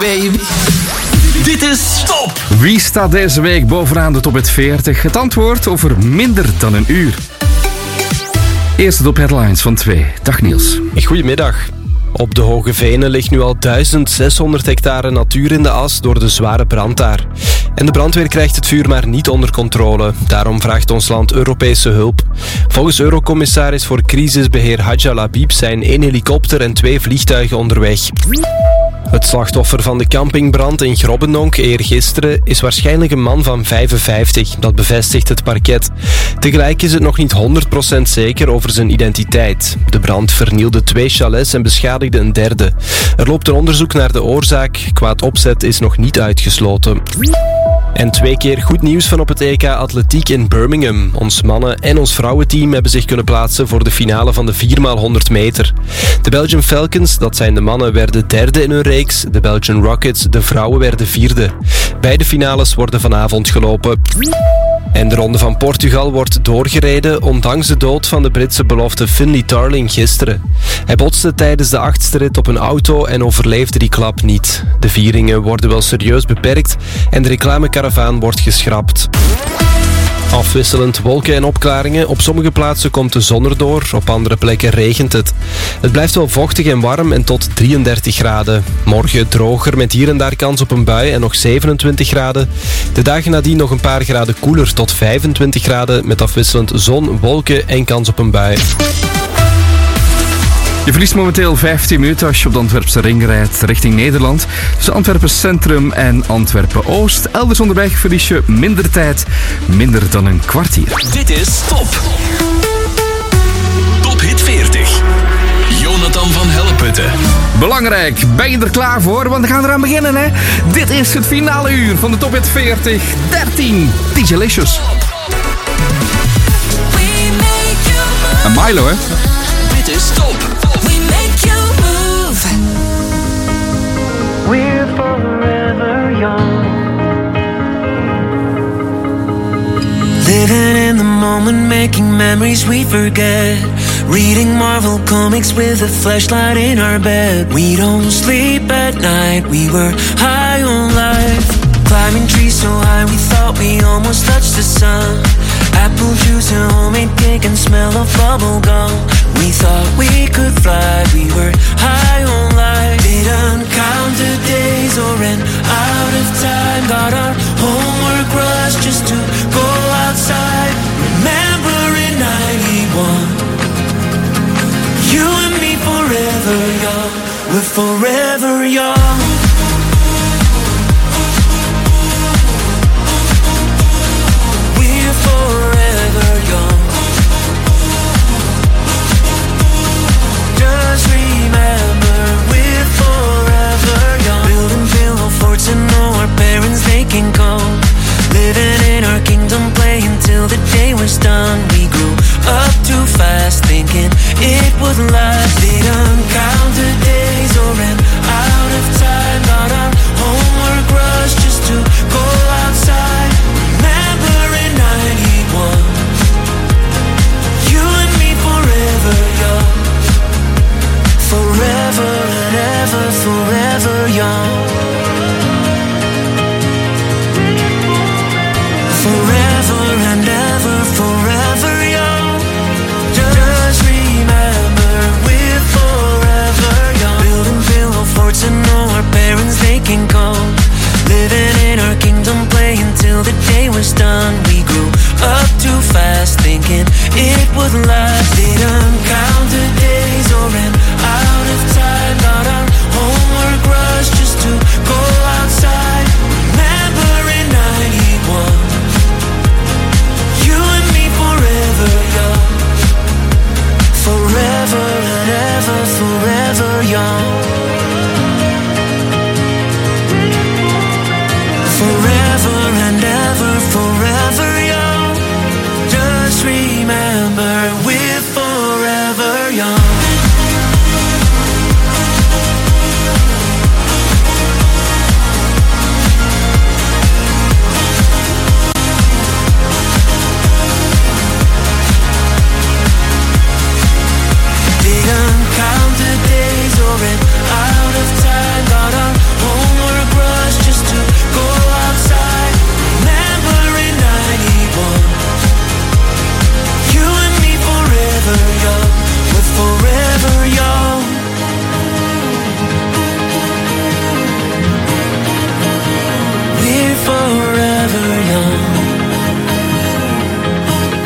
baby. Dit is Top. Wie staat deze week bovenaan de top 40? Het antwoord over minder dan een uur. Eerst de top headlines van 2. Dag Niels. Goedemiddag. Op de Hoge Venen ligt nu al 1600 hectare natuur in de as door de zware brand daar. En de brandweer krijgt het vuur maar niet onder controle. Daarom vraagt ons land Europese hulp. Volgens Eurocommissaris voor crisisbeheer Hadja Labib zijn 1 helikopter en 2 vliegtuigen onderweg. Het slachtoffer van de campingbrand in Grobbendonk eergisteren is waarschijnlijk een man van 55. Dat bevestigt het parket. Tegelijk is het nog niet 100% zeker over zijn identiteit. De brand vernielde 2 chalets en beschadigde een derde. Er loopt een onderzoek naar de oorzaak. Kwaad opzet is nog niet uitgesloten. En 2 keer goed nieuws van op het EK Atletiek in Birmingham. Ons mannen- en ons vrouwenteam hebben zich kunnen plaatsen voor de finale van de 4x100 meter. De Belgian Falcons, dat zijn de mannen, werden derde in hun reeks. De Belgian Rockets, de vrouwen, werden vierde. Beide finales worden vanavond gelopen. En de Ronde van Portugal wordt doorgereden, ondanks de dood van de Britse belofte Finlay Tarling gisteren. Hij botste tijdens de 8e rit op een auto en overleefde die klap niet. De vieringen worden wel serieus beperkt en de reclamekaravaan wordt geschrapt. Afwisselend wolken en opklaringen. Op sommige plaatsen komt de zon erdoor, op andere plekken regent het. Het blijft wel vochtig en warm en tot 33 graden. Morgen droger met hier en daar kans op een bui en nog 27 graden. De dagen nadien nog een paar graden koeler tot 25 graden met afwisselend zon, wolken en kans op een bui. Je verliest momenteel 15 minuten als je op de Antwerpse ring rijdt richting Nederland. Tussen Antwerpen Centrum en Antwerpen Oost. Elders onderweg verlies je minder tijd, minder dan een kwartier. Dit is Top. Top Hit 40. Jonathan van Helleputte. Belangrijk, ben je er klaar voor? Want we gaan eraan beginnen, hè? Dit is het finale uur van de Top Hit 40. 13, DJ Licious. En Milo, hè? Dit is Top. We're forever young. Living in the moment, making memories we forget. Reading Marvel comics with a flashlight in our bed. We don't sleep at night, we were high on life. Climbing trees so high we thought we almost touched the sun. Apple juice and homemade cake and smell of bubble gum. We thought we could fly, we were high on life. Didn't count the days or ran out of time. Got our homework rushed just to go outside. Remember in 91, you and me forever young. We're forever young. Forever young. Just remember we're forever young. Building pillow forts and know our parents they can come. Living in our kingdom, playing till the day was done. We grew up too fast, thinking it would last. Didn't count the days or ran out of time. Got our homework rushed just to go outside. Remember in 91, you and me forever young. Forever and ever, forever young. Forever and ever, forever young. Just remember we're forever young. Building pillow forts and know our parents they can come. Living in our kingdom, playing till the day was done. We grew up too fast, thinking it would last. Didn't count the days or ran out of time. Got our homework rushed just to go outside. Remember in 91, you and me forever young. Forever and ever, forever young. Forever and ever, forever young. Just remember we're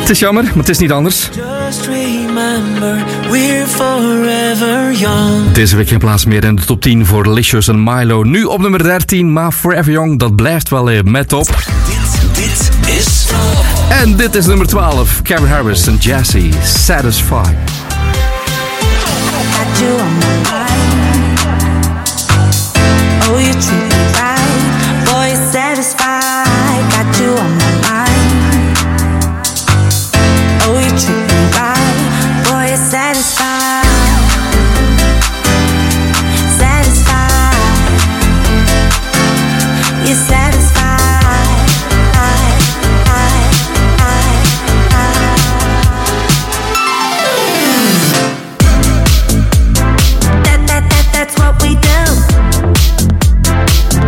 Het is jammer, maar het is niet anders. Just remember, we're forever young. Deze week geen plaats meer in de top 10 voor Licious en Milo. Nu op nummer 13, maar Forever Young, dat blijft wel met op. Dit is... En dit is nummer 12, Calvin Harris en Jazzy, Satisfied. Got you on my mind. Oh, you treat me right. Boy, you're satisfied. Got you on my mind. Oh, you treat me right. Boy, you're satisfied. Satisfied. You're satisfied. That's what we do.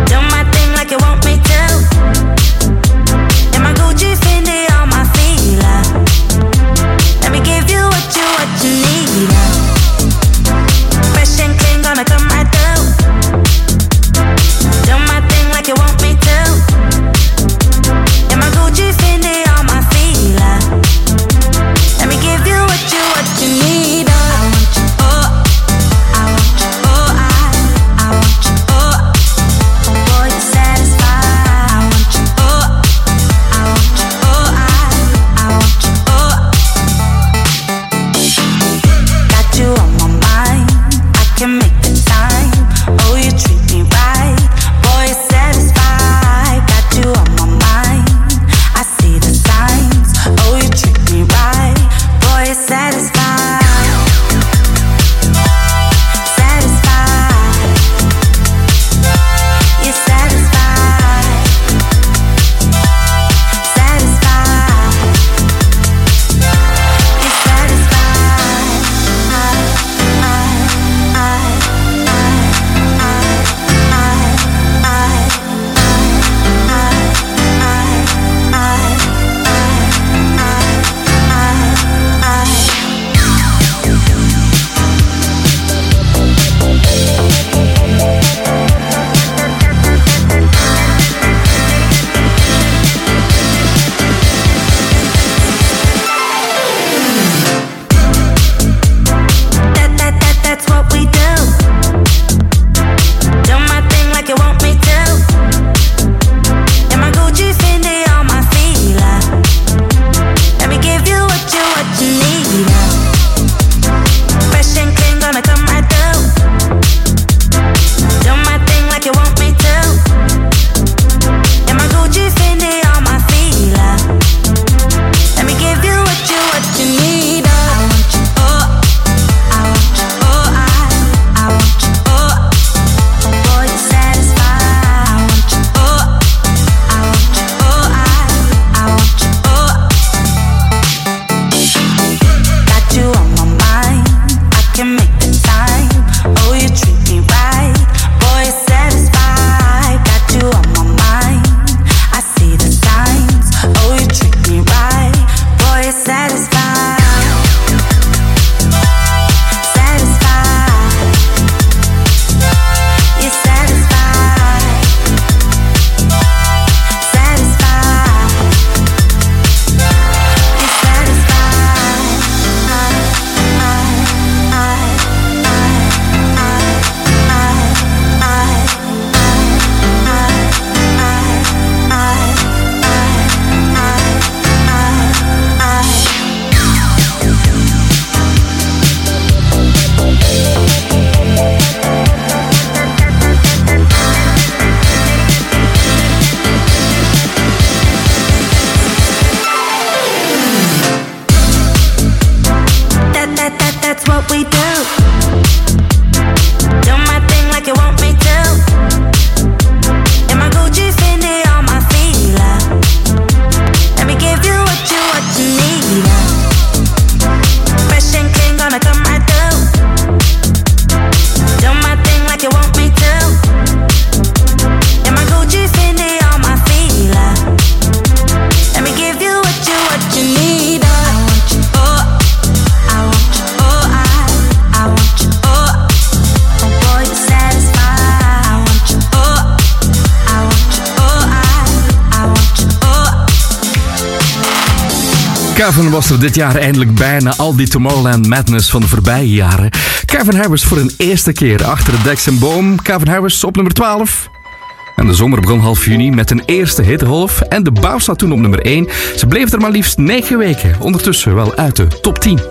Calvin was er dit jaar eindelijk bij na al die Tomorrowland Madness van de voorbije jaren. Calvin Harris voor een eerste keer achter de deks en boom. Calvin Harris op nummer 12. En de zomer begon half juni met een eerste hittegolf. En de Bouw staat toen op nummer 1. Ze bleef er maar liefst 9 weken. Ondertussen wel uit de top 10.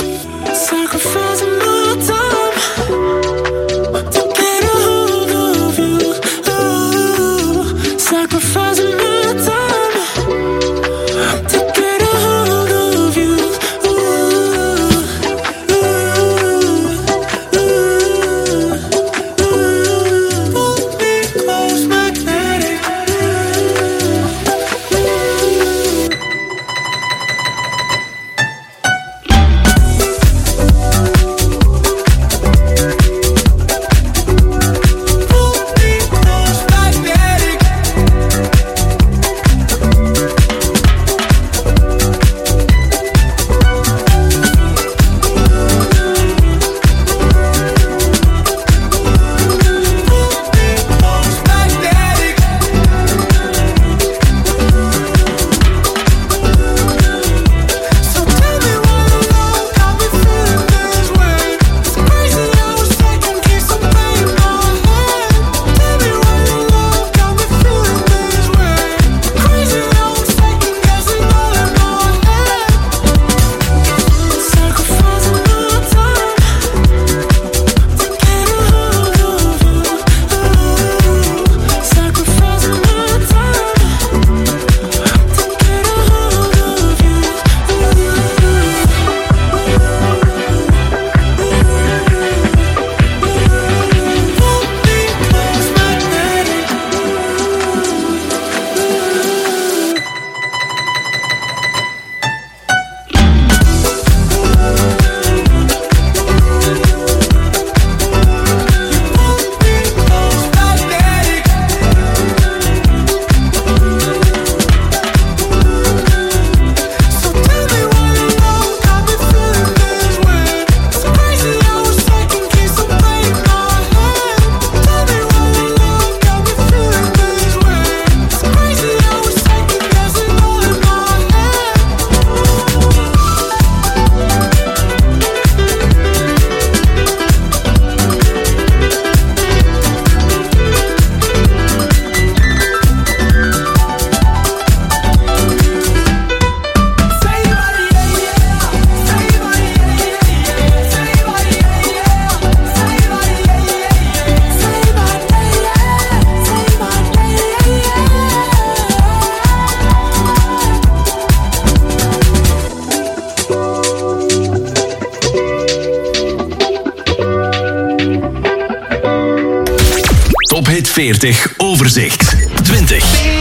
Top Hit 40 overzicht. 20.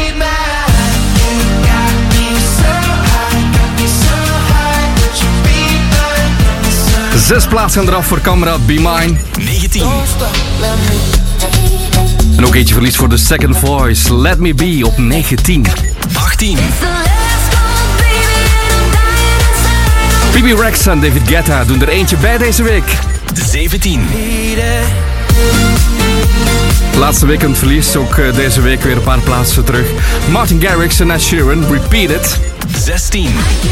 6 plaatsen eraf voor Kameraad Be Mine. 19. En ook eentje verlies voor The Second Voice. Let Me Be op 19. 18. Bebe Rexha en David Guetta doen er eentje bij deze week. 17. Laatste week een verlies, ook deze week weer een paar plaatsen terug. Martin Garrix en Ed Sheeran, Repeat It. 16.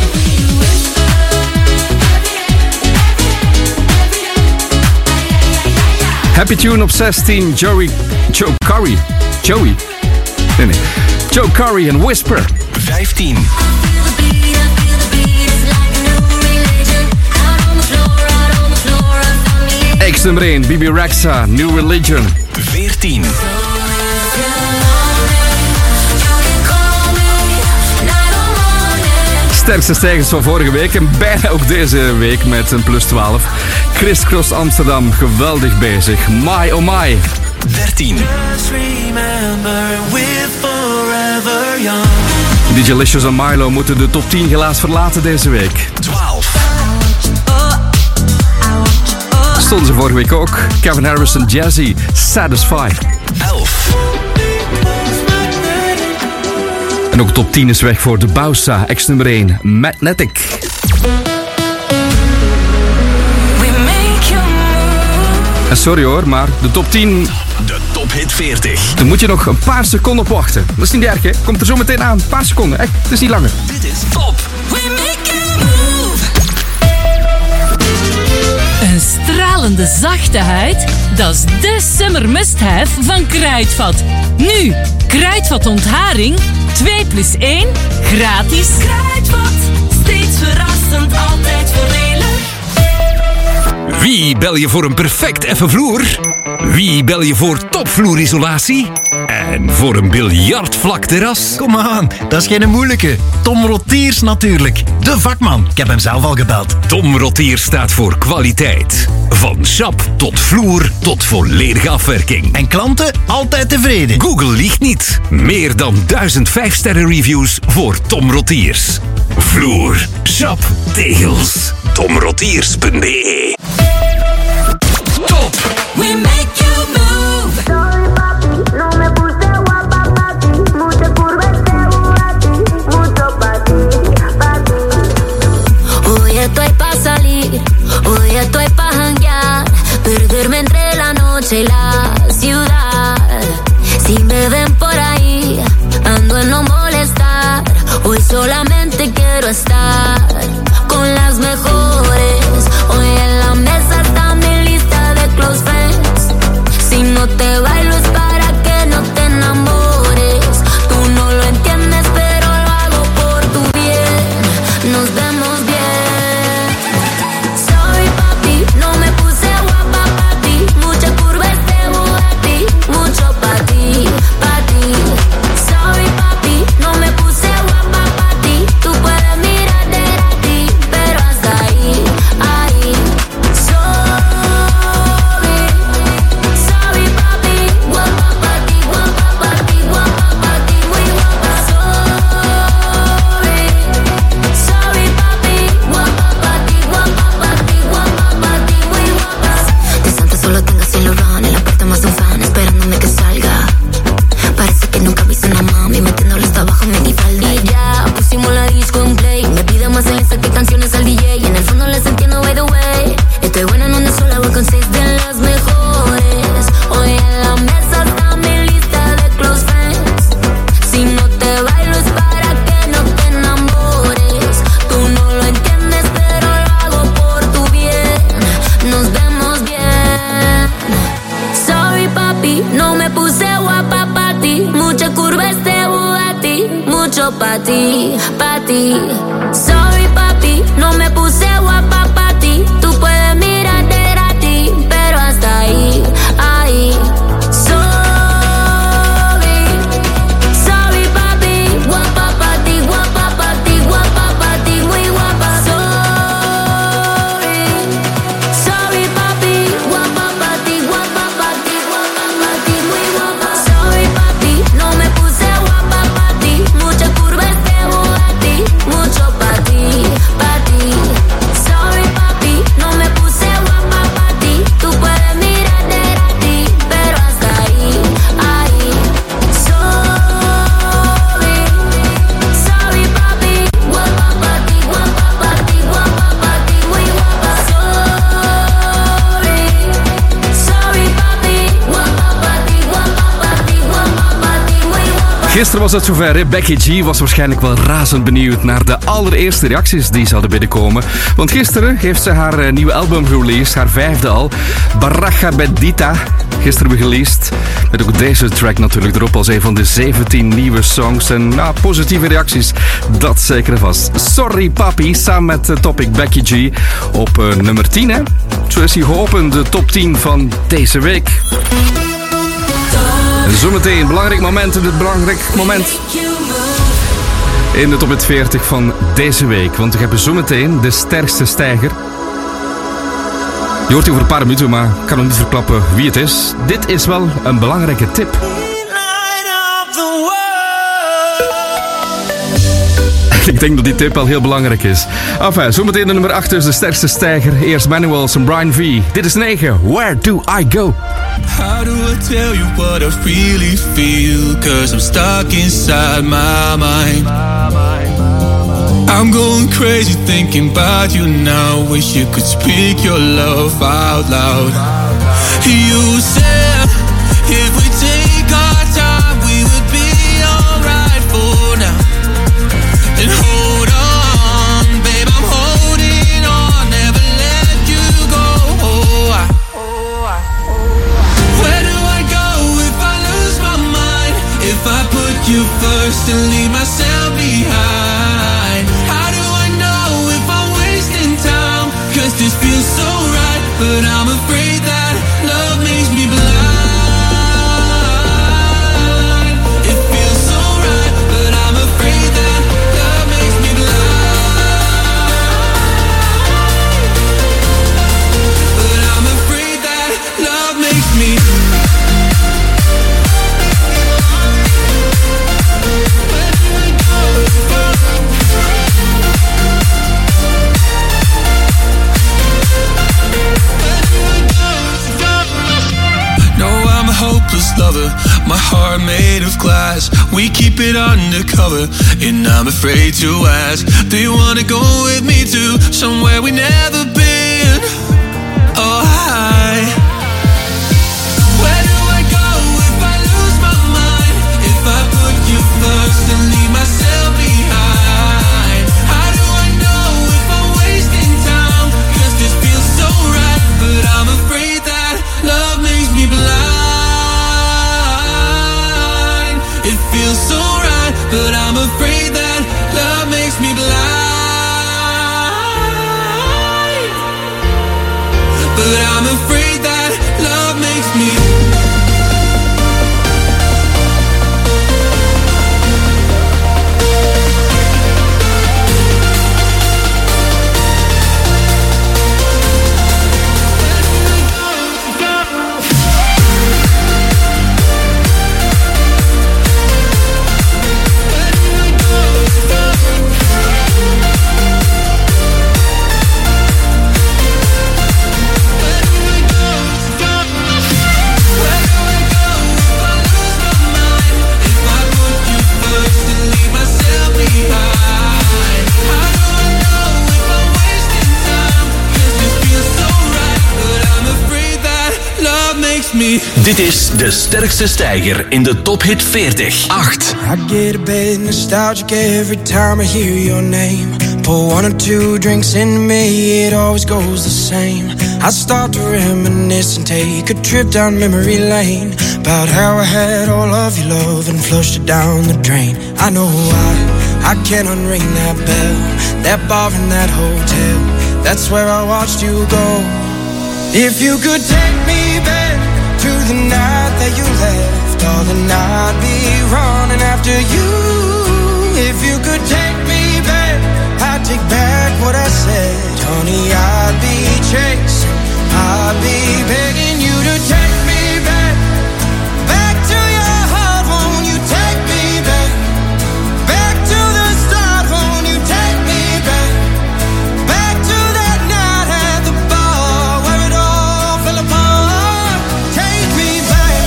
Happy Tune op 16, Joe Curry en Whisper. 15. Ex nummer 1, Bebe Rexha, New Religion. 14. Sterkste stijgers van vorige week en bijna ook deze week met een plus 12. Criss Cross Amsterdam, geweldig bezig. My oh my. 13. DJ Licious en Milo moeten de top 10 helaas verlaten deze week. 12. Stonden ze vorige week ook. Calvin Harris en Jazzy, Satisfy. 11. En ook top 10 is weg voor de Bouwsa, ex nummer 1, Magnetic. En sorry hoor, maar de top 10... De Top Hit 40. Dan moet je nog een paar seconden op wachten. Dat is niet erg, hè? Komt er zo meteen aan. Een paar seconden, echt. Het is niet langer. Dit is Top. We make you stralende zachte huid? Dat is de summer must-have van Kruidvat. Nu, Kruidvat ontharing, 2+1, gratis. Kruidvat, steeds verrassend, altijd voordelig. Wie bel je voor een perfect effen vloer? Wie bel je voor topvloerisolatie? En voor een biljartvlakterras? Kom aan, dat is geen moeilijke. Tom Rotiers natuurlijk. De vakman. Ik heb hem zelf al gebeld. Tom Rotiers staat voor kwaliteit. Van schap tot vloer tot volledige afwerking. En klanten altijd tevreden. Google liegt niet. Meer dan 1000 5-sterren reviews voor Tom Rotiers. Vloer, schap, tegels. Tomrotiers.be. Top! We make you move. Sorry papi, no me puse guapa pa' ti. Mucha curva este Bugatti, mucho pa' ti. Hoy estoy pa' salir, hoy estoy pa' janguear, perderme entre la noche y la ciudad. Si me ven por ahí, ando en no molestar. Hoy solamente quiero estar con las mejores. Hoy en la mesa está mi lista de close friends. Si no te bailo es para que no te enamores. Tú no lo entiendes, pero lo hago por tu bien. Nos vemos bien. Sorry papi, no me puse guapa pa' ti. Mucha curva este Bugatti, mucho pa' ti, pa' ti. Sorry papi, no me puse guapa pa' ti. Tú puedes mirar de ti, pero hasta ahí, ahí. Sorry papi, guapa pa' ti, guapa pa' ti, guapa pa' ti, muy guapa. Sorry papi, guapa pa' ti, guapa pa' ti, guapa pa' ti, muy guapa. De Santa solo tengo cielo run, en la puerta más un fan esperándome que salga. Parece que nunca viste una mami metiéndole hasta abajo minifalda. Y ya pusimos la disco en play. Me pide más en que canciones al DJ. Y en el fondo les entiendo by the way. Estoy buena en una sola, voy con 6 de las mejores. Hoy en la mesa está mi lista de close friends. Si no te bailo es para que no te enamores. Tú no lo entiendes, pero lo hago por tu bien. Nos vemos bien. Sorry papi, no me puse guapa pa' ti. Mucha curva este Bugatti, mucho pa' ti, pa' ti. Sorry papi, no me puse guapa pa' ti. Tú puedes mirar de ti, pero hasta ahí, ahí. Sorry papi, guapa pa' ti, guapa pa' ti, guapa pa' ti, muy guapa. Sorry papi, guapa pa' ti, guapa pa' ti, guapa pa' ti, muy guapa. Sorry papi, no me puse guapa pa' ti. Mucha curva este Bugatti, mucho pa' ti, pa' ti. Sorry papi, no me puse guapa pa' ti. Tú puedes mirar de ti, pero hasta ahí, ahí. Sorry papi, guapa pa' ti, guapa pa' ti, guapa pa' ti, muy guapa. Sorry papi, guapa pa' ti, guapa pa' ti, guapa pa' ti, muy guapa. Gisteren was het zover. Hè? Becky G was waarschijnlijk wel razend benieuwd naar de allereerste reacties die zouden binnenkomen. Want gisteren heeft ze haar nieuwe album released, haar 5e al. Baraja Bendita. Gisteren gereleased. Met ook deze track natuurlijk erop als een van de 17 nieuwe songs. En positieve reacties, dat zeker en vast. Sorry Papi, samen met Topic Becky G op nummer 10. Hè? Zo is hij geopend, de top 10 van deze week. En zometeen, belangrijk moment in de top 40 van deze week. Want we hebben zometeen de sterkste stijger. Je hoort die over een paar minuten, maar ik kan nog niet verklappen wie het is. Dit is wel een belangrijke tip. Ik denk dat die tip wel heel belangrijk is. Enfin, zometeen de nummer 8 dus de sterkste stijger. Eerst Manuels en Brian V. Dit is 9. Where do I go? How do I tell you what I really feel? 'Cause I'm stuck inside my mind. I'm going crazy thinking about you now. Wish you could speak your love out loud. You said if we take our time we would be alright for now. And hold on, babe, I'm holding on, never let you go. my heart made of glass. We keep it undercover, and I'm afraid to ask. Do you wanna go with me to somewhere we never been? Oh, hi. Where do I go if I lose my mind? If I put you first and leave myself behind? How do I know if I'm wasting time? 'Cause this feels so right, but I'm afraid that love makes me blind. It feels so right, but I'm afraid that love makes me blind. But I'm afraid that love makes me. Dit is de sterkste stijger in de Top Hit 40. 8. I get a bit nostalgic every time I hear your name. Pour one or two drinks into me, it always goes the same. I start to reminisce and take a trip down memory lane. About how I had all of your love and flushed it down the drain. I know why, I can't unring that bell. That bar in that hotel, that's where I watched you go. If you could take me back to the night that you left, darling, I'd be running after you. If you could take me back, I'd take back what I said. Honey, I'd be chasing, I'd be begging you to take me back, back to your heart. Won't you take me back, back to the start? Won't you take me back, back to that night at the bar where it all fell apart? Take me back.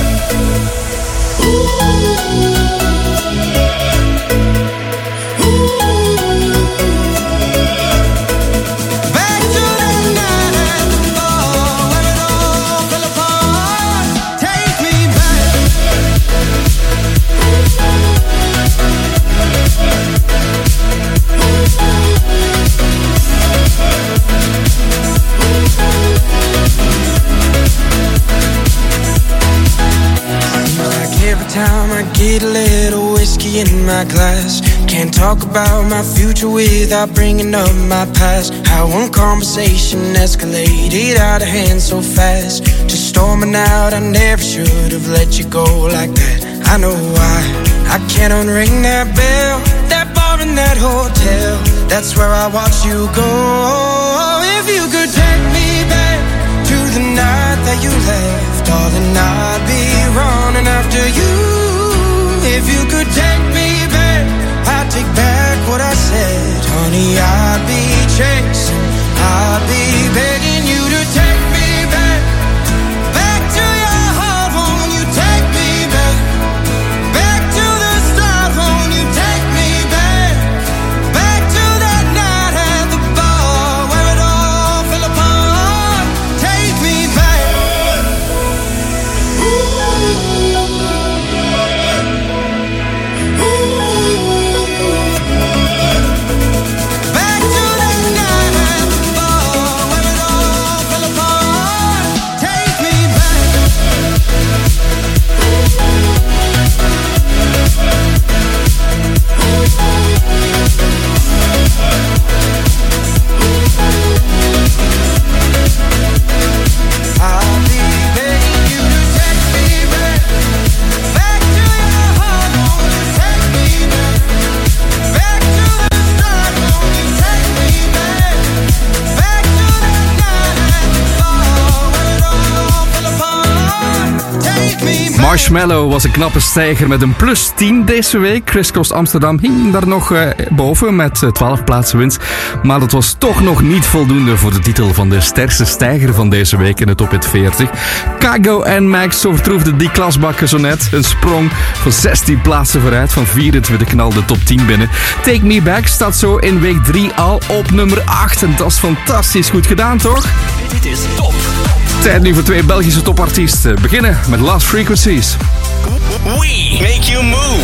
Back to that night at the bar where it all fell apart. Take me back. Like every time I get a little whiskey in my glass, can't talk about my future without bringing up my past. How one conversation escalated out of hand so fast, just storming out. I never should have let you go like that. I know why, I can't unring that bell. That bar in that hotel, that's where I watched you go. If you could take me back to the night that you left, darling, I'd be running after you. If you could take me back, I'd take back what I said. Honey, I'd be chasing, I'd be begging you to take me back, back to your heart. Won't you take me back, back to the start? Won't you take me back, back to that night at the bar where it all fell apart? Take me back. Marshmallow was een knappe stijger met een plus 10 deze week. Chris Coast Amsterdam hing daar nog boven met 12 plaatsen winst. Maar dat was toch nog niet voldoende voor de titel van de sterkste stijger van deze week in de Top Hit 40. Kago en Max overtroefden die klasbakken zo net. Een sprong van 16 plaatsen vooruit. Van 24 knal de top 10 binnen. Take Me Back staat zo in week 3 al op nummer 8. En dat is fantastisch goed gedaan, toch? Dit is top. Tijd nu voor 2 Belgische topartiesten. Beginnen met Lost Frequencies. We make you move.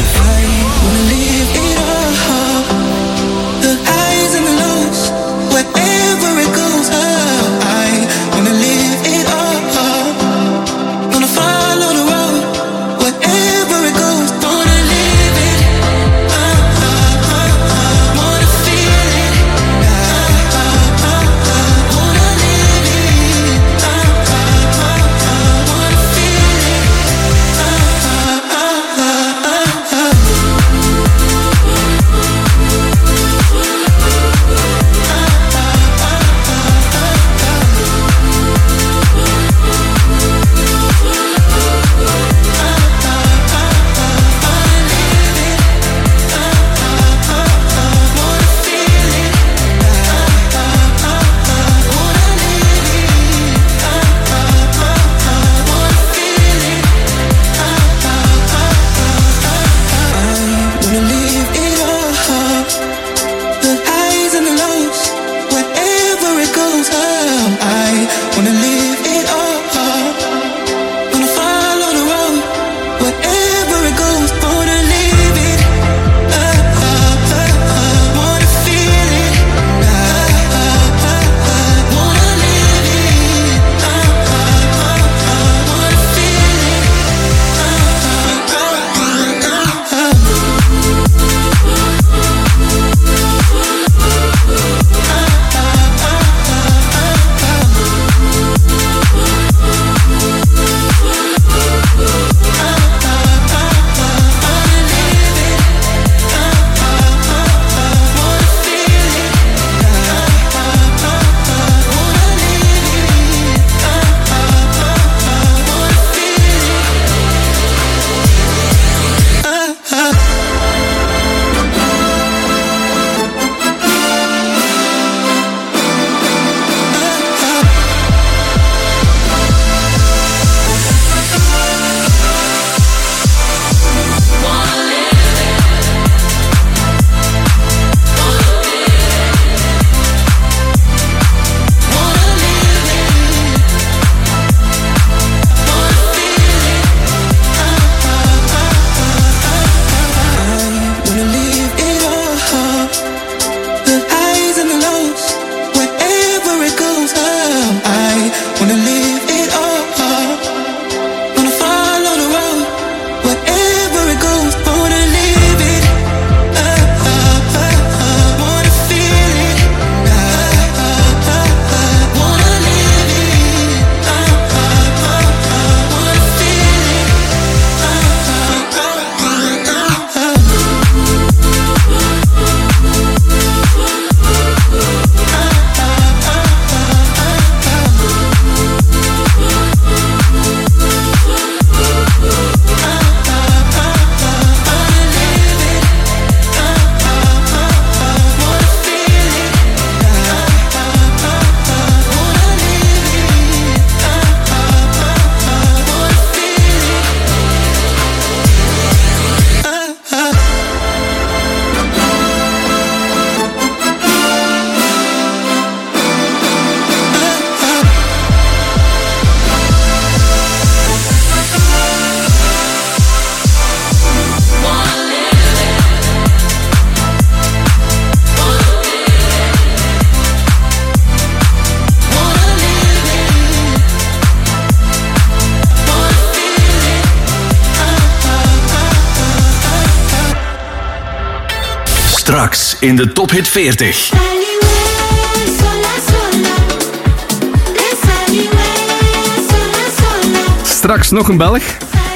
Straks in de Top Hit 40. Straks nog een Belg.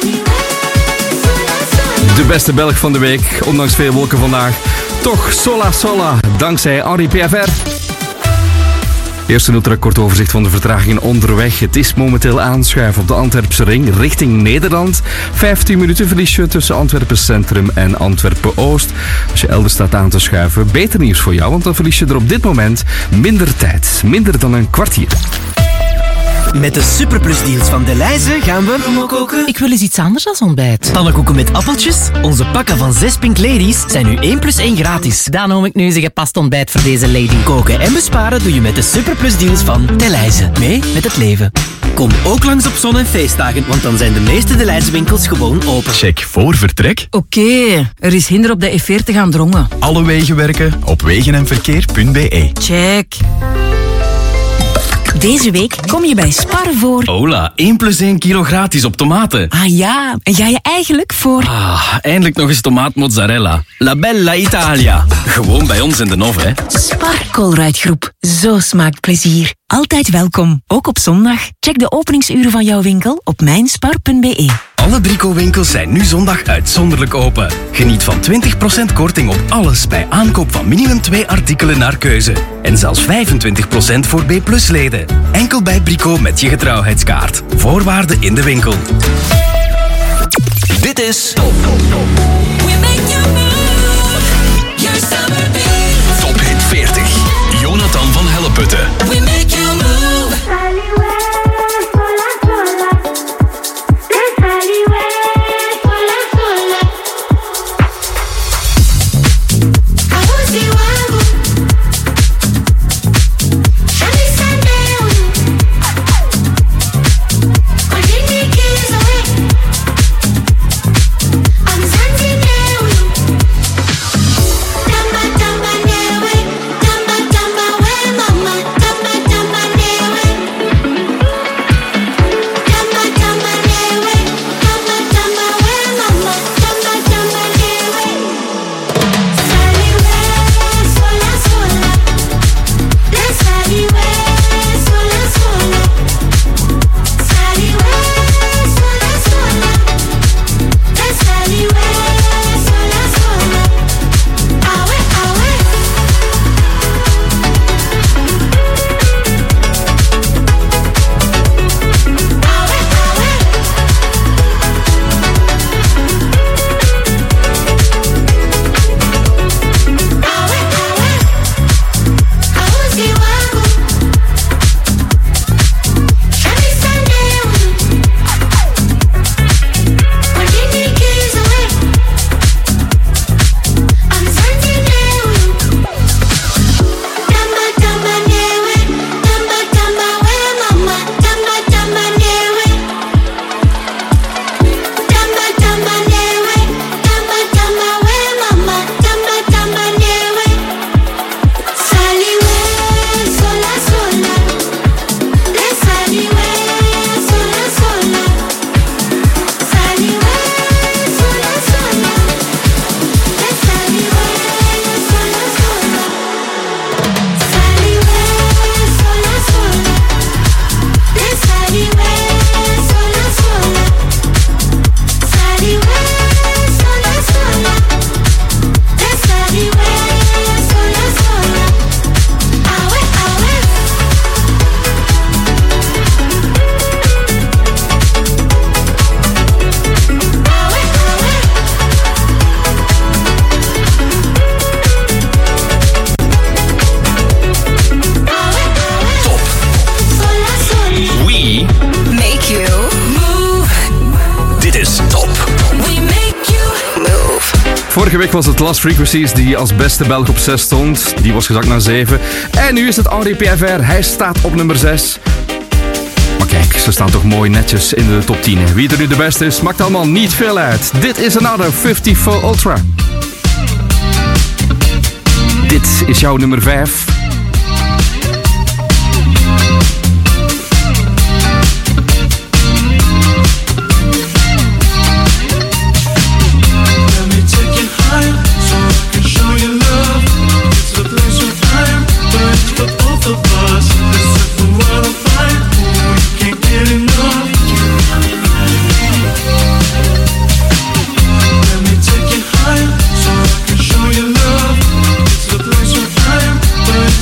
De beste Belg van de week, ondanks veel wolken vandaag. Toch Sola Sola, dankzij Henri PFR. Eerst een ultrakort overzicht van de vertragingen onderweg. Het is momenteel aanschuiven op de Antwerpse ring richting Nederland. 15 minuten verlies je tussen Antwerpen Centrum en Antwerpen Oost. Als je elders staat aan te schuiven, beter nieuws voor jou, want dan verlies je er op dit moment minder tijd. Minder dan een kwartier. Met de superplusdeals van Delhaize gaan we koken. Ik wil eens iets anders dan ontbijt. Pannenkoeken met appeltjes. Onze pakken van 6 Pink Ladies zijn nu 1 plus 1 gratis. Dan noem ik nu eens een gepast ontbijt voor deze lady. Koken en besparen doe je met de superplusdeals van Delhaize. Mee met het leven. Kom ook langs op zon- en feestdagen, want dan zijn de meeste Delhaize winkels gewoon open. Check voor vertrek. Oké, er is hinder op de E40 aan Drongen. Alle wegen werken op wegenenverkeer.be. Check. Deze week kom je bij Spar voor... Hola, 1 plus 1 kilo gratis op tomaten. Ah ja, en ga je eigenlijk voor... Eindelijk nog eens tomaatmozzarella. La Bella Italia. Gewoon bij ons in de Nov, hè. Spar Colruyt-groep. Zo smaakt plezier. Altijd welkom, ook op zondag. Check de openingsuren van jouw winkel op mijnspar.be. Alle Brico-winkels zijn nu zondag uitzonderlijk open. Geniet van 20% korting op alles bij aankoop van minimum 2 artikelen naar keuze. En zelfs 25% voor B+-leden. Enkel bij Brico met je getrouwheidskaart. Voorwaarden in de winkel. Dit is Top Hit 40. Jonathan van Helleputte. We make you move. Vorige week was het Lost Frequencies die als beste Belg op 6 stond. Die was gezakt naar 7. En nu is het Henri Pierre. Hij staat op nummer 6. Maar kijk, ze staan toch mooi netjes in de top 10. Wie er nu de beste is, maakt allemaal niet veel uit. Dit is Another 54 Ultra. Dit is jouw nummer 5. Show you love, it's a place of time, but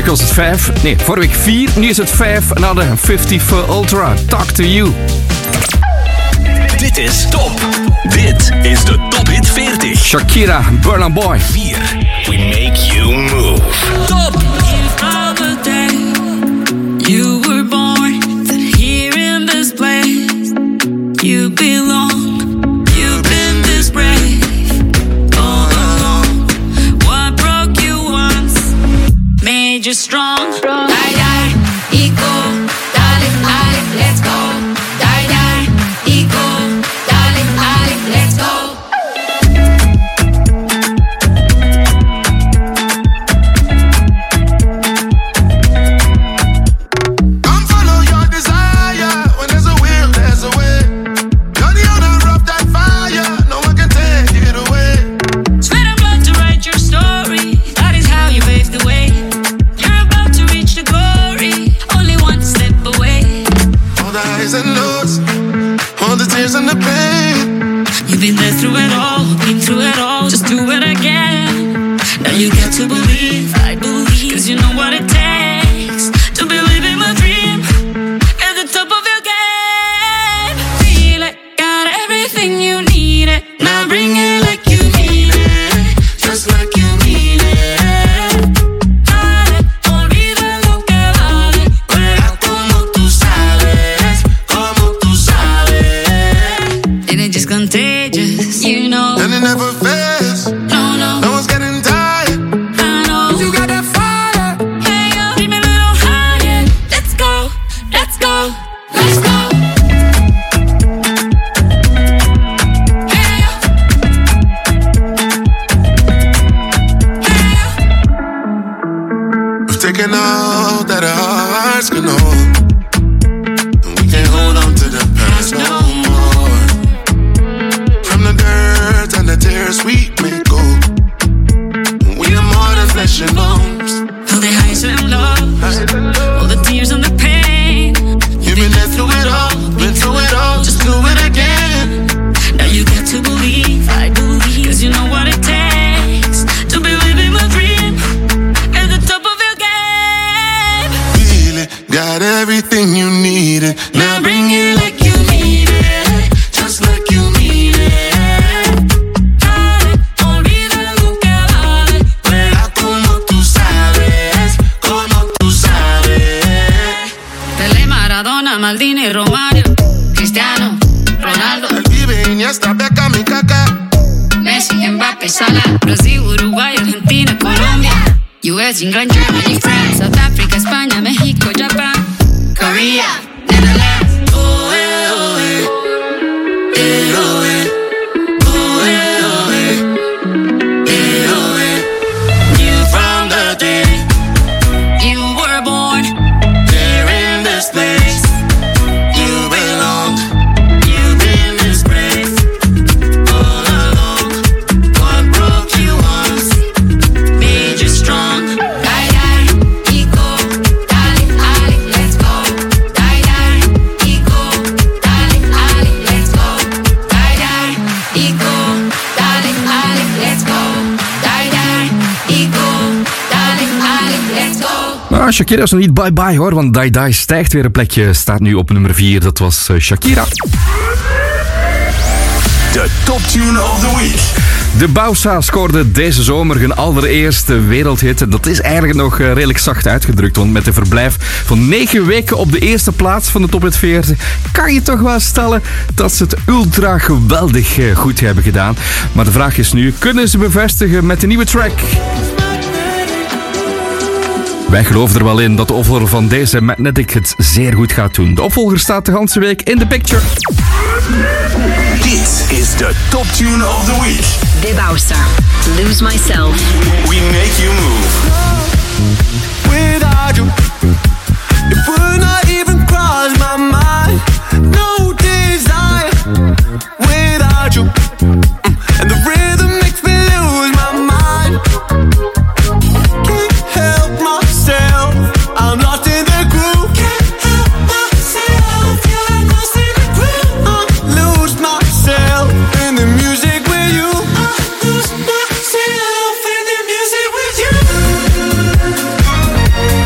week was het 5. Nee, vorige week 4. Nu is het 5. En hadden 50 for Ultra. Talk to you. Dit is Top. Dit is de Top Hit 40. Shakira, Burna Boy. 4. We make you move. Top. You were born here in this place. You belong. You've been this brave all along. What broke you once made you strong. Die, die, ego, darling, Ali, let's go. Die, die, ego, darling, Ali, let's go. And the pain. You've been there through it all, been through it all. Just do it again. Now you get to believe, I believe, 'cause you know what it takes to believe in my dream. At the top of your game. Feel it, got everything you need it. Now bring it like you mean it, just like you mean it. Dale, olvida lo que vale, juega como tú sabes, como tú sabes. And it's just contagious, you know. And it never fails. No, no. No one's getting tired. I know. You got that fire. Hey, yo, give me a little higher. Let's go, let's go, let's go. Hey, yo. Hey, yo. We've taken all that our hearts can hold. And we can't hold on to the past no more. From the dirt and the tears we may go. We are more than flesh and bones. All the highs and lows, all the tears and the pain. You've been there through it all, been through it all. Just do it again. Now you get to believe, I believe, 'cause you know what it takes to believe in my dream. At the top of your game. Feel it, got everything you needed. Now bring it like you mean it, just like you mean it. Dale, olvida lo que vale, juega como tú sabes, como tú sabes. Pelé, Maradona, Maldini, Romario, Cristiano, Ronaldo, El Vive, Iniesta, Beckham y Kaká. Messi, Mbappé, Salah, Brasil, Uruguay, Argentina, Colombia, US, England, Germany, France, South Africa, España, México, Japan, Korea, Netherlands. Oh, eh, oh, eh. Eh, oh, eh. Oh, eh, oh, eh. Eh, oh, eh. Knew from the day you were born There in this place, you belong. you've been this brave all along. What broke you once Made you strong. Die, die, ego, darling, Ali, let's go. Die, die, ego, darling, Ali, let's go. Die, die, ego, darling, Ali, let's go. Die, die, ego, darling, Ali, let's go. Nou, Shakira is nog niet bye-bye hoor, want Die Die stijgt weer een plekje. Staat nu op nummer 4. Dat was Shakira. De Top Tune of the Week. De Bausa scoorde deze zomer hun allereerste wereldhit. En dat is eigenlijk nog redelijk zacht uitgedrukt. Want met een verblijf van 9 weken op de eerste plaats van de Top Hit 40... kan je toch wel stellen dat ze het ultra geweldig goed hebben gedaan. Maar de vraag is nu, kunnen ze bevestigen met de nieuwe track? Wij geloven er wel in dat de opvolger van deze Magnetic het zeer goed gaat doen. De opvolger staat de hele week in de picture. Dit is de Top Tune of the Week. De Bausa, Lose Myself. We make you move. Without you, it would not even cross my mind. No desire without you, and the rhythm makes me lose my mind. Can't help myself, I'm lost in the groove. Can't help myself, yeah, I'm lost in the groove. I lose myself in the music with you. I lose myself in the music with you.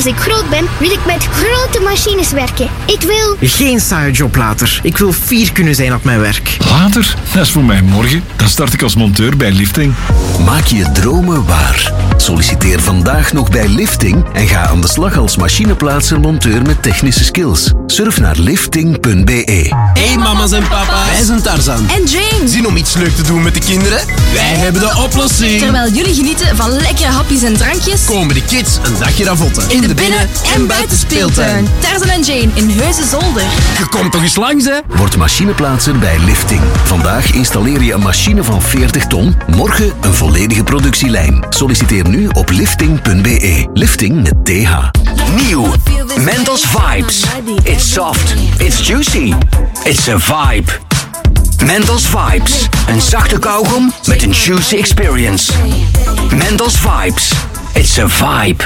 Als ik groot ben, wil ik met grote machines werken. Ik wil... Geen saaie job later. Ik wil fier kunnen zijn op mijn werk. Later? Dat is voor mij morgen. Dan start ik als monteur bij Lifting. Maak je dromen waar. Solliciteer vandaag nog bij Lifting en ga aan de slag als machineplaatser-monteur met technische skills. Surf naar lifting.be. Hey mama's en papa's. Wij zijn Tarzan. En Jane. Zin om iets leuk te doen met de kinderen? Wij hebben de oplossing. Terwijl jullie genieten van lekkere hapjes en drankjes, komen de kids een dagje ravotten. In de binnen- en buitenspeeltuin. Tarzan en Jane in Heusden-Zolder. Je komt toch eens langs, hè? Word machineplaatser bij Lifting. Vandaag installeer je een machine van 40 ton. Morgen een volledige productielijn. Solliciteer nu op lifting.be. Lifting met TH. Nieuw. Mentos Vibes. It's soft. It's juicy. It's a vibe. Mentos Vibes. Een zachte kauwgom met een juicy experience. Mentos Vibes. It's a vibe.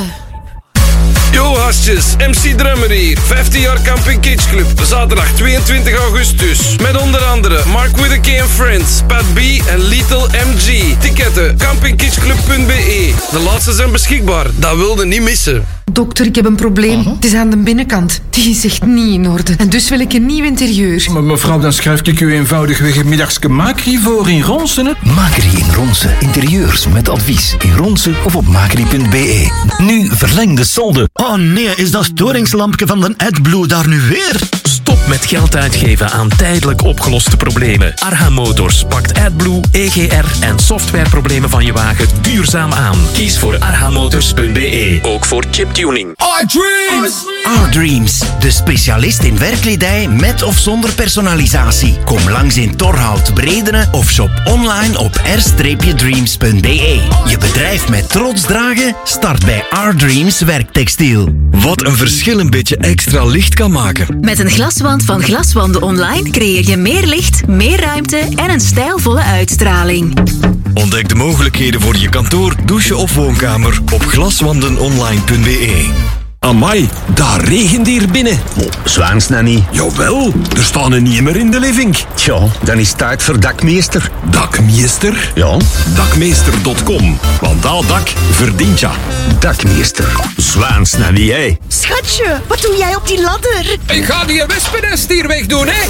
Yo gastjes, MC Drummer hier. 15 jaar Camping Kids Club. Zaterdag 22 augustus. Met onder andere Mark With A K and Friends, Pat B en Little MG. Ticketten, campingkidsclub.be. De laatste zijn beschikbaar. Dat wilde niet missen. Dokter, ik heb een probleem. Het is aan de binnenkant. Die is echt niet in orde. En dus wil ik een nieuw interieur. Maar mevrouw, dan schrijf ik u eenvoudigweg een middagske Macri voor in Ronsen, hè? Macri in Ronsen. Interieurs met advies in Ronsen of op macri.be. Nu verlengde solde. Oh nee, is dat storingslampje van de AdBlue daar nu weer? Stop met geld uitgeven aan tijdelijk opgeloste problemen. Arha Motors pakt AdBlue, EGR en softwareproblemen van je wagen duurzaam aan. Kies voor arhamotors.be. Ook voor chiptuning. R-Dreams! R-Dreams, de specialist in werkkledij met of zonder personalisatie. Kom langs in Torhout, Bredene of shop online op r-dreams.be. Je bedrijf met trots dragen? Start bij R-Dreams Werktextiel. Wat een verschil een beetje extra licht kan maken. Met een glaswand van Glaswanden Online creëer je meer licht, meer ruimte en een stijlvolle uitstraling. Ontdek de mogelijkheden voor je kantoor, douche of woonkamer op glaswandenonline.be. Amai, daar regent hier binnen. Zwaans nou niet. Jawel, er staan er niet meer in de living. Tja, dan is het tijd voor dakmeester. Dakmeester? Ja. Dakmeester.com, want dat dak verdient ja. Dakmeester. Zwaans nou niet, hè. Schatje, wat doe jij op die ladder? Ik ga die wespennest hier wegdoen, hè.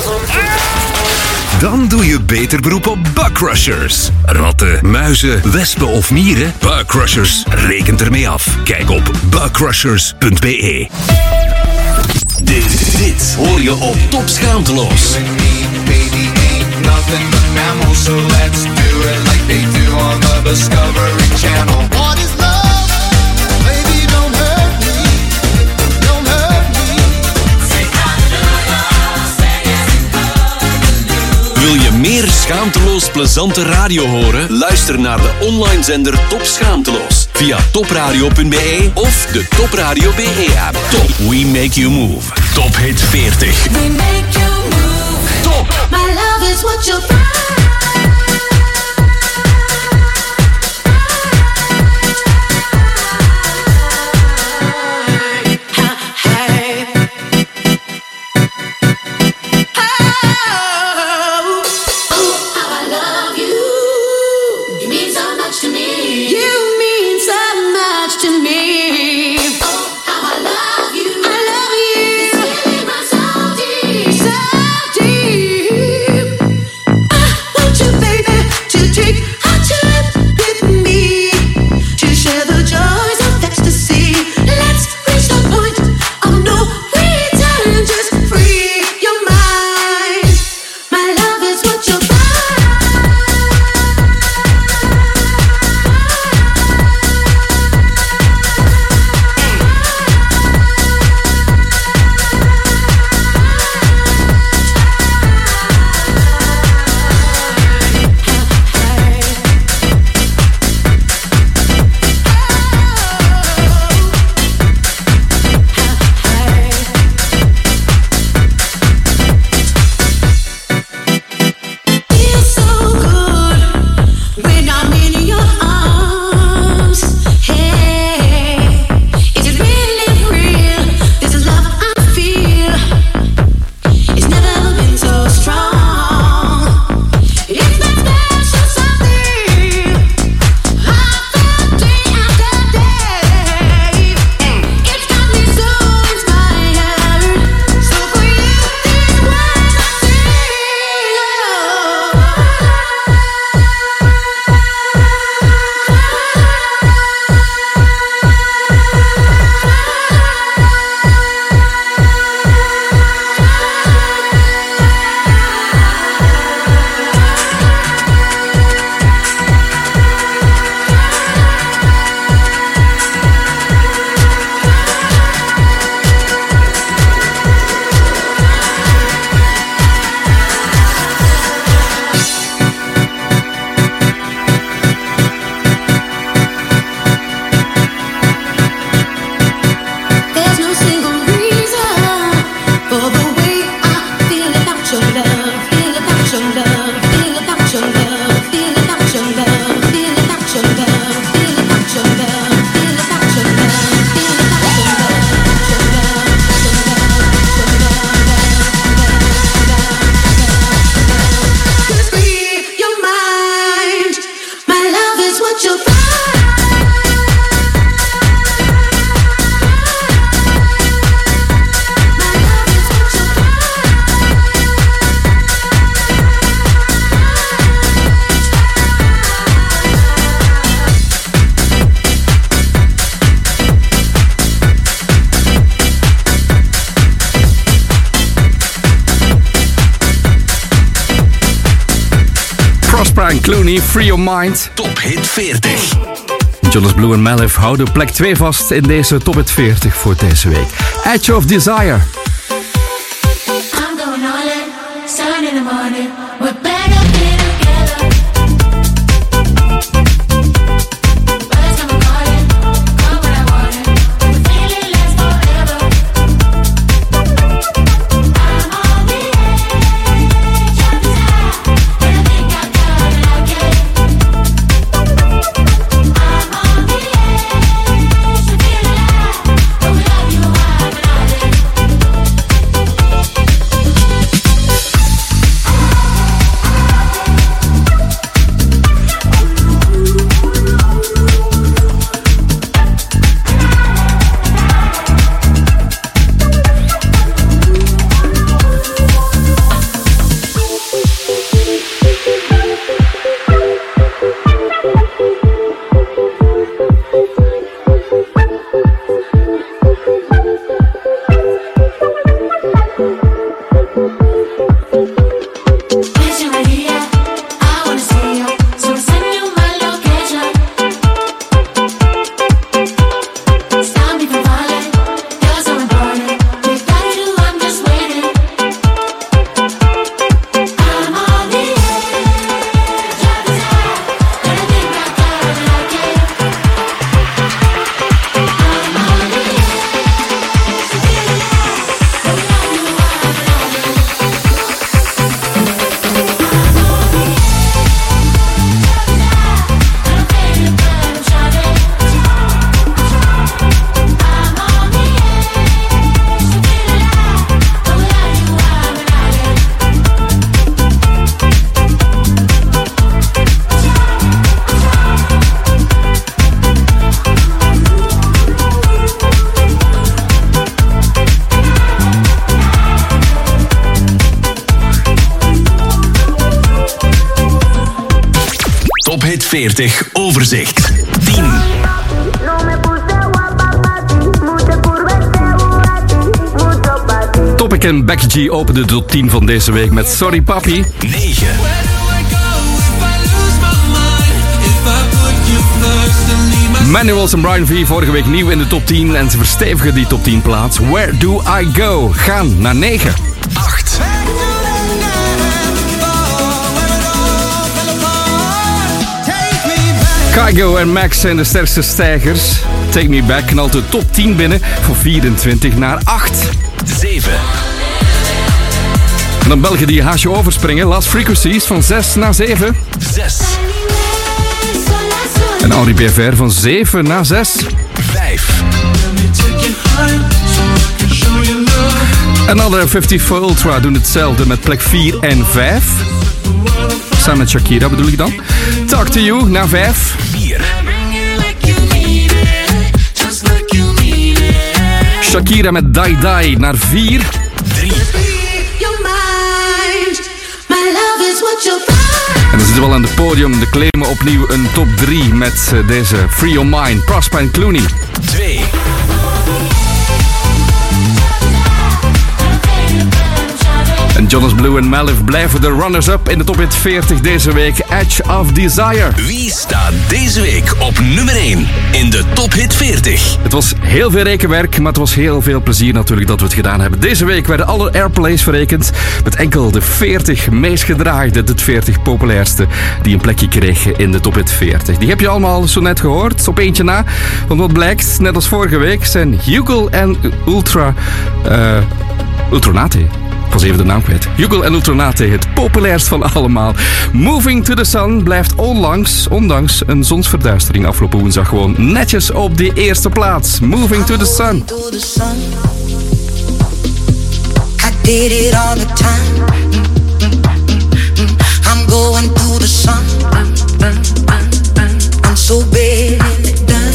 Dan doe je beter beroep op Bugcrushers. Ratten, muizen, wespen of mieren? Bugcrushers rekent ermee af. Kijk op bugcrushers.be. Dit hoor je op Top Schaamteloos. So let's do it like they do on the Discovery Channel. What is love? Baby, don't hurt me. Don't hurt me. Wil je meer schaamteloos plezante radio horen? Luister naar de online zender Top Schaamteloos via topradio.be of de Top Radio BE app. Top, we make you move. Top Hit 40. We make you move. Top. My love is what you'll find. Prosper en Clooney, Free Your Mind. Top Hit 40. Jonas Blue en Malif houden plek 2 vast in deze Top Hit 40 voor deze week. Edge of Desire. I'm going all in, sun in the morning. We're better be together. Birds come calling, come when I want it. The feeling lasts forever. I'm on the edge of desire, and I think I got it again. I'm on the edge to feel alive. Oh, love you, why not? Vision right here, I wanna see you. So I send you my location. Stop me from falling, you're so important. We gotta do, I'm just waiting. I'm on the edge of desire, and I think I got it again. I'm on the edge to feel alive. Oh, love you, why not? Top Hit 40 overzicht. 10. Topic en Becky G openden de top 10 van deze week met Sorry Papi. 9. Manuels en Brian V vorige week nieuw in de top 10 en ze verstevigen die top 10 plaats. Where Do I Go? Gaan naar 9. 8. Kygo en Max zijn de sterkste stijgers. Take Me Back knalt de top 10 binnen van 24 naar 8. 7. En dan België die haasje overspringen. Last Frequencies van 6 naar 7. 6. En Henri BFR van 7 naar 6. 5. En Another 54 Ultra doen hetzelfde met plek 4 en 5. Samen met Shakira bedoel ik dan. Talk to You naar 5. 4. Shakira met Die Die naar 4. 3. En dan zitten we al aan het podium. De claimen opnieuw een top 3 met deze Free Your Mind, Prosper en Clooney. 2. En Jonas Blue en Malif blijven de runners-up in de top hit 40 deze week. Edge of Desire. Wie staat deze week op nummer 1 in de Top Hit 40? Het was heel veel rekenwerk, maar het was heel veel plezier natuurlijk dat we het gedaan hebben. Deze week werden alle airplays verrekend met enkel de 40 meest gedraaide, de 40 populairste die een plekje kregen in de top hit 40. Die heb je allemaal zo net gehoord, op eentje na. Want wat blijkt, net als vorige week, zijn Hugel en Ultronate. Ik was even de naam kwijt. Hugel en Ultronate, het populairst van allemaal. Moving to the Sun blijft ondanks een zonsverduistering afgelopen woensdag gewoon netjes op de eerste plaats. Moving to the Sun. I did it all the time. I'm going to the sun. I'm so bad and it done.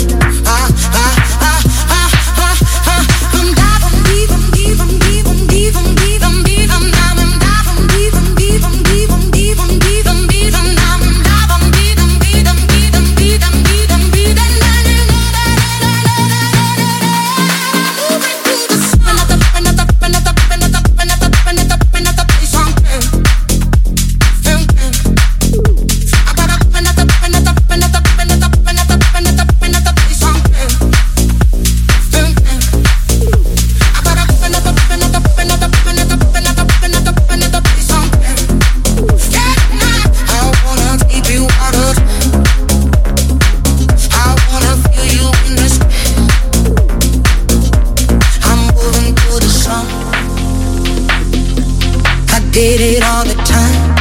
did it all the time.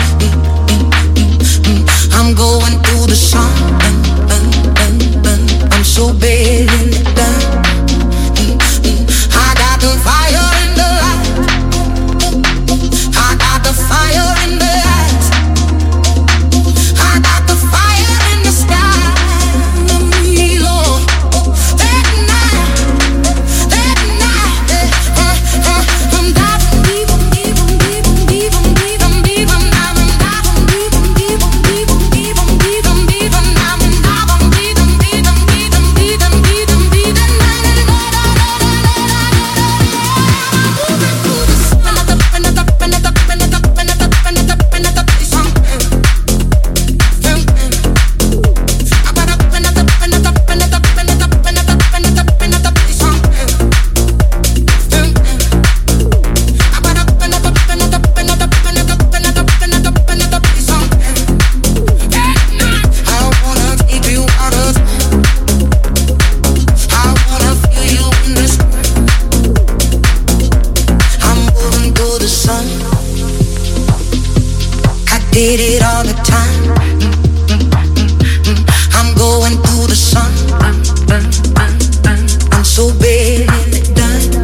I'm going through the sun. I'm so bad in it done. I got the fire in the light. I got the fire in the eyes. I got the fire in the sky. Lord, that night, I'm diving deep, deep, deep, deep, deep, deep, I'm diving deep, deep, deep, deep, deep, deep, I'm diving deep, deep, deep, deep, deep, deep, did it all the time. I'm going through the sun. I'm so bad in it done.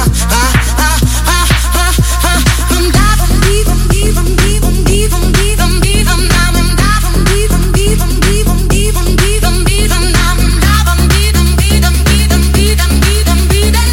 I'm diving deep, deep, deep, deep, deep, deep, I'm diving deep, deep, deep, deep, deep, deep, I'm diving deep, deep, deep, deep, deep, deep,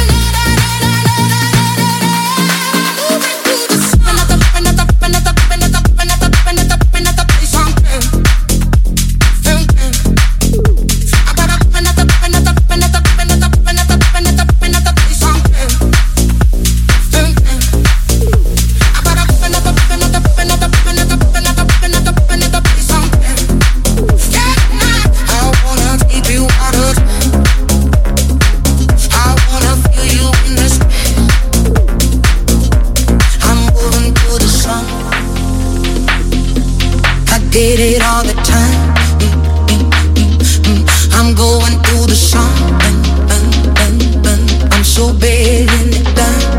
did it all the time. I'm going through the sun. I'm so bad in it done.